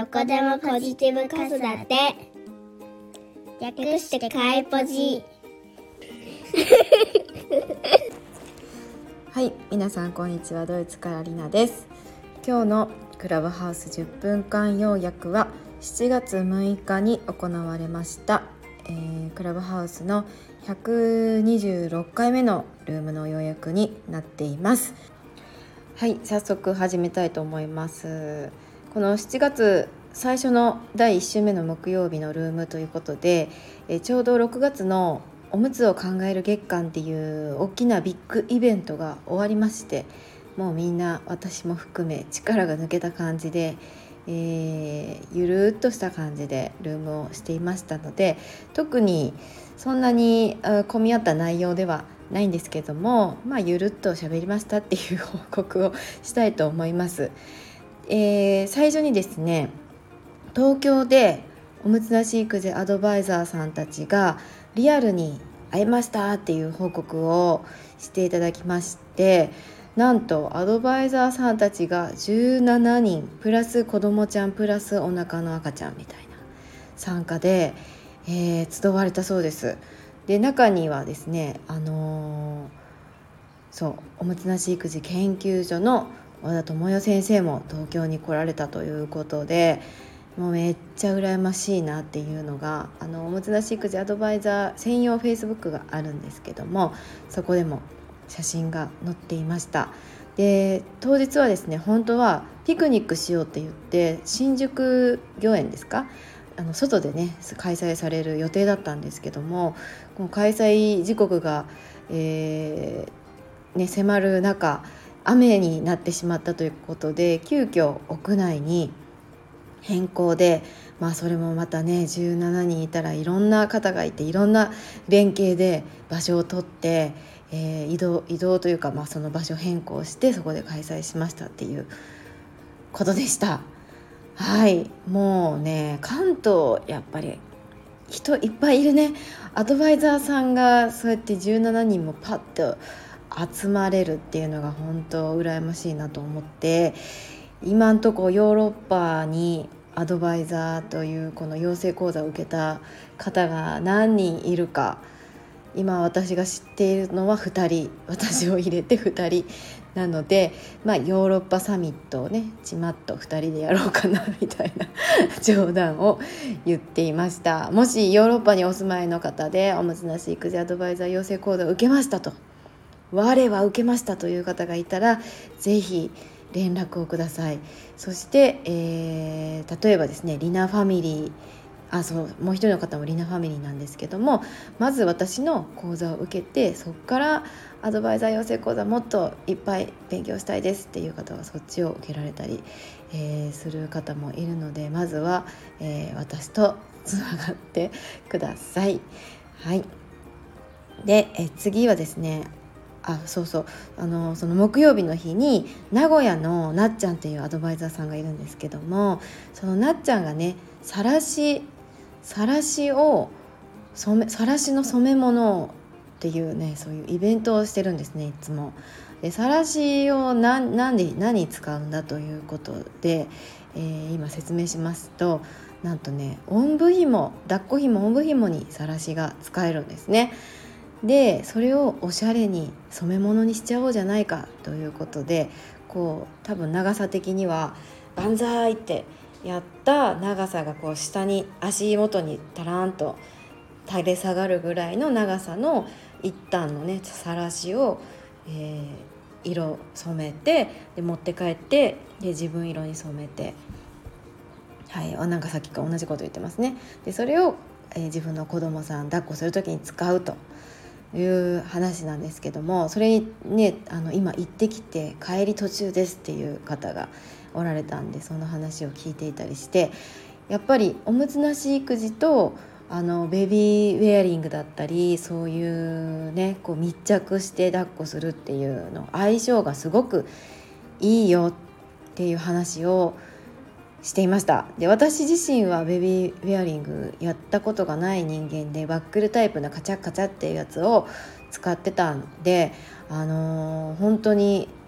こでもポジティブ子育て、略してかいポジ。 はい、皆さんこんにちは。ドイツからりなです。今日のクラブハウス10分間要約は7月6日に行われました、クラブハウスの126回目のルームの要約になっています。はい、早速始めたいと思います。この7月最初の第1週目の木曜日のルームということで、ちょうど6月のおむつを考える月間っていう大きなビッグイベントが終わりまして、もうみんな私も含め力が抜けた感じで、ゆるっとした感じでルームをしていましたので、特にそんなに混み合った内容ではないんですけども、ゆるっと喋りましたっていう報告をしたいと思います。最初にですね、東京でおむつなし育児アドバイザーさんたちがリアルに会えましたっていう報告をしていただきまして、なんとアドバイザーさんたちが17人プラス子どもちゃんプラスお腹の赤ちゃんみたいな参加で、集われたそうです。で、中にはですね、おむつなし育児研究所の和田智代先生も東京に来られたということで、もうめっちゃ羨ましいなっていうのが、おむつなし育児アドバイザー専用 Facebook があるんですけども、そこでも写真が載っていました。で、当日はですね、本当はピクニックしようって言って新宿御苑ですか、外でね開催される予定だったんですけども、この開催時刻が、迫る中雨になってしまったということで、急遽屋内に変更で、それもまたね17人いたらいろんな方がいて、いろんな連携で場所を取って、移動というか、その場所変更してそこで開催しましたっていうことでした。はい、もうね関東やっぱり人いっぱいいるね。アドバイザーさんがそうやって17人もパッと集まれるっていうのが本当羨ましいなと思って、今んとこヨーロッパにアドバイザーというこの養成講座を受けた方が何人いるか、今私が知っているのは2人、私を入れて2人なので、ヨーロッパサミットをねちまっと2人でやろうかなみたいな冗談を言っていました。もしヨーロッパにお住まいの方でおむつなし育児アドバイザー養成講座を受けましたと、我は受けましたという方がいたらぜひ連絡をください。そして、例えばですね、リナファミリー、もう一人の方もリナファミリーなんですけども、まず私の講座を受けて、そこからアドバイザー養成講座もっといっぱい勉強したいですっていう方はそっちを受けられたり、する方もいるので、まずは、私とつながってください。はい。で、次はですね、その木曜日の日に名古屋のなっちゃんっていうアドバイザーさんがいるんですけども、そのなっちゃんがねさらしの染め物っていうね、そういうイベントをしてるんですね、いつも。で、さらしを何使うんだということで、今説明しますと、なんとね、抱っこ紐おんぶ紐にさらしが使えるんですね。で、それをおしゃれに染め物にしちゃおうじゃないかということで、多分長さ的にはバンザーイってやった長さが下に足元にタランと垂れ下がるぐらいの長さの一旦のねさらしを、色染めて、で持って帰って、で自分色に染めて、はい、なんかさっきから同じこと言ってますね。でそれを、自分の子供さん抱っこするときに使うという話なんですけども、それにね今行ってきて帰り途中ですっていう方がおられたんで、その話を聞いていたりして、やっぱりおむつなし育児とベビーウェアリングだったり、そういうね密着して抱っこするっていうの相性がすごくいいよっていう話をしていました。で、私自身はベビーウェアリングやったことがない人間で、バックルタイプのカチャカチャっていうやつを使ってたんで、本当に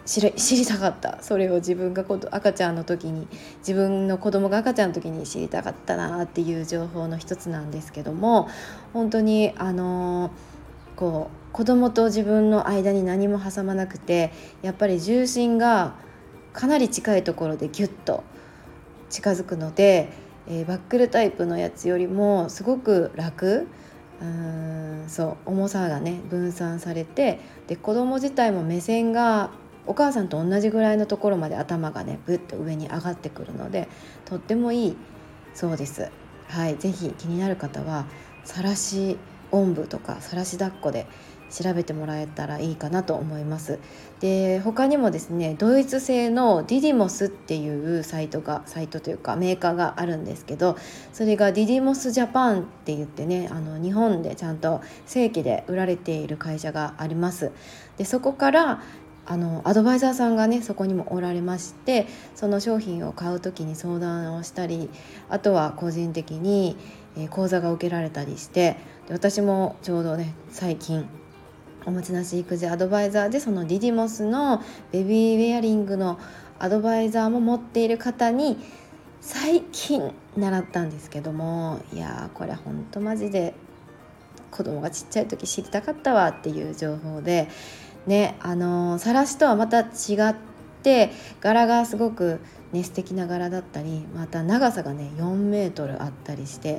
知りたかった。それを自分が赤ちゃんの時に、自分の子供が赤ちゃんの時に知りたかったなっていう情報の一つなんですけども、本当に子供と自分の間に何も挟まなくて、やっぱり重心がかなり近いところでギュッと近づくので、バックルタイプのやつよりもすごく楽。重さがね分散されて、で子供自体も目線がお母さんと同じぐらいのところまで頭がねブッと上に上がってくるので、とってもいいそうです。はい、ぜひ気になる方はさらしおんぶとかさらし抱っこで調べてもらえたらいいかなと思います。で他にもですね、ドイツ製のディディモスっていうサイトというかメーカーがあるんですけど、それがディディモスジャパンって言ってね、日本でちゃんと正規で売られている会社があります。でそこからアドバイザーさんがねそこにもおられまして、その商品を買う時に相談をしたり、あとは個人的に講座が受けられたりして、で私もちょうどね最近おもてなし育児アドバイザーでそのディディモスのベビーウェアリングのアドバイザーも持っている方に最近習ったんですけども、いやこれほんとマジで子供がちっちゃい時知りたかったわっていう情報でね、さらしとはまた違って柄がすごくね素敵な柄だったり、また長さがね4メートルあったりして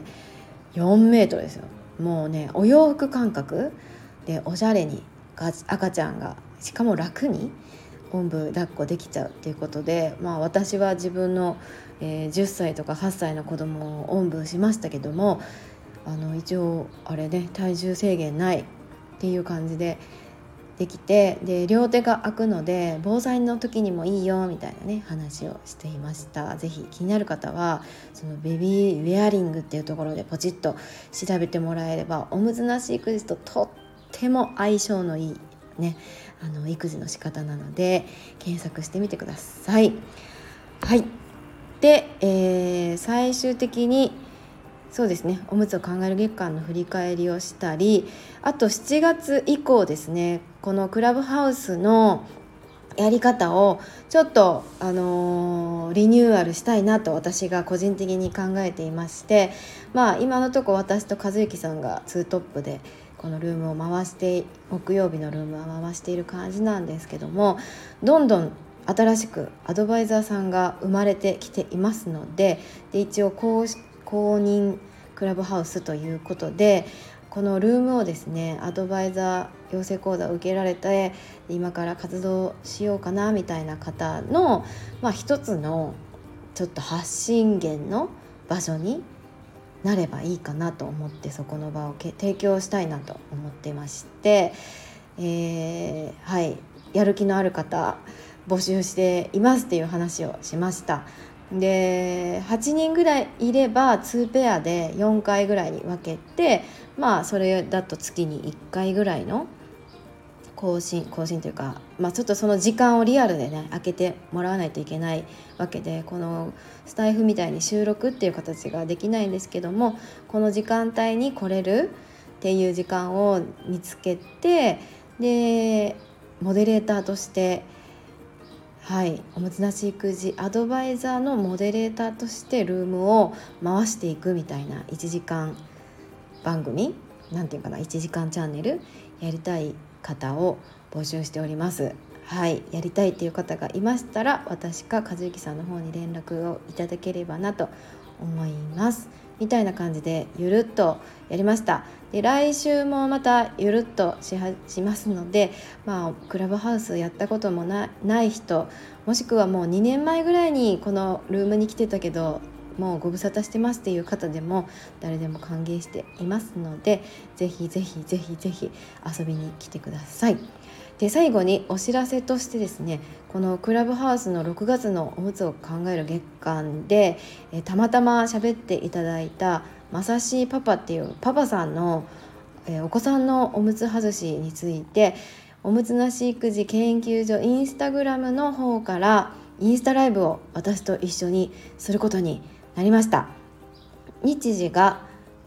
、4メートルですよ。もうねお洋服感覚でおしゃれに赤ちゃんがしかも楽におんぶ抱っこできちゃうっていうことで、私は自分の、10歳とか8歳の子供をおんぶしましたけども、一応あれね体重制限ないっていう感じでできて、で両手が空くので防災の時にもいいよみたいなね話をしていました。ぜひ気になる方はそのベビーウェアリングっていうところでポチッと調べてもらえれば、おむつなし育児ととっても相性のいいね育児の仕方なので検索してみてください。はい。で、最終的にそうですね、おむつを考える月間の振り返りをしたり、あと7月以降ですね、このクラブハウスのやり方をちょっと、リニューアルしたいなと私が個人的に考えていまして、今のところ私と和之さんがツートップでこのルームを回して、木曜日のルームは回している感じなんですけども、どんどん新しくアドバイザーさんが生まれてきていますので、一応公認クラブハウスということで、このルームをですねアドバイザー養成講座を受けられて今から活動しようかなみたいな方の、一つのちょっと発信源の場所になればいいかなと思って、そこの場を提供したいなと思ってまして、はい、やる気のある方募集していますっていう話をしました。で8人ぐらいいれば2ペアで4回ぐらいに分けて、それだと月に1回ぐらいの更新というか、ちょっとその時間をリアルでね空けてもらわないといけないわけで、このスタイフみたいに収録っていう形ができないんですけども、この時間帯に来れるっていう時間を見つけて、でモデレーターとしておむつなし育児アドバイザーのモデレーターとしてルームを回していくみたいな1時間番組、なんていうかな、1時間チャンネルやりたい方を募集しております。やりたいっていう方がいましたら、私か和之さんの方に連絡をいただければなと思いますみたいな感じでゆるっとやりました。で来週もまたゆるっとしますので、クラブハウスやったこともない人、もしくはもう2年前ぐらいにこのルームに来てたけどもうご無沙汰してますっていう方でも誰でも歓迎していますので、ぜひぜひぜひぜひ遊びに来てください。で最後にお知らせとしてですね、このクラブハウスの6月のおむつを考える月間でたまたま喋っていただいたまさしパパっていうパパさんのお子さんのおむつ外しについて、おむつなし育児研究所インスタグラムの方からインスタライブを私と一緒にすることになりました。日時が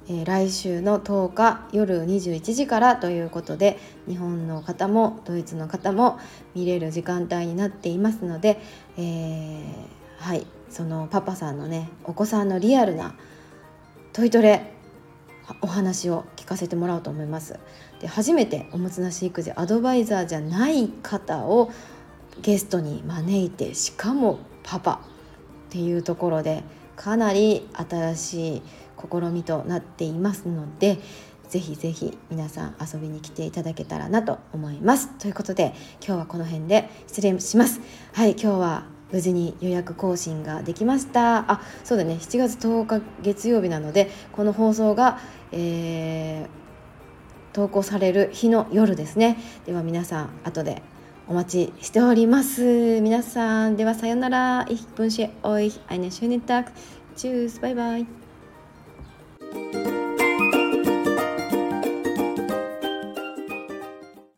来週の10日夜21時からということで、日本の方もドイツの方も見れる時間帯になっていますので、はい、そのパパさんのね、お子さんのリアルなトイトレお話を聞かせてもらおうと思います。で、初めておむつなし育児アドバイザーじゃない方をゲストに招いて、しかもパパっていうところでかなり新しい試みとなっていますので、ぜひぜひ皆さん遊びに来ていただけたらなと思います。ということで今日はこの辺で失礼します。はい、今日は無事に予約更新ができました。そうだね、7月10日月曜日なので、この放送が、投稿される日の夜ですね。では皆さん後でお待ちしております。皆さんではさよなら。Ich wünsche euch einen schönen Tag. Tschüss, bye bye.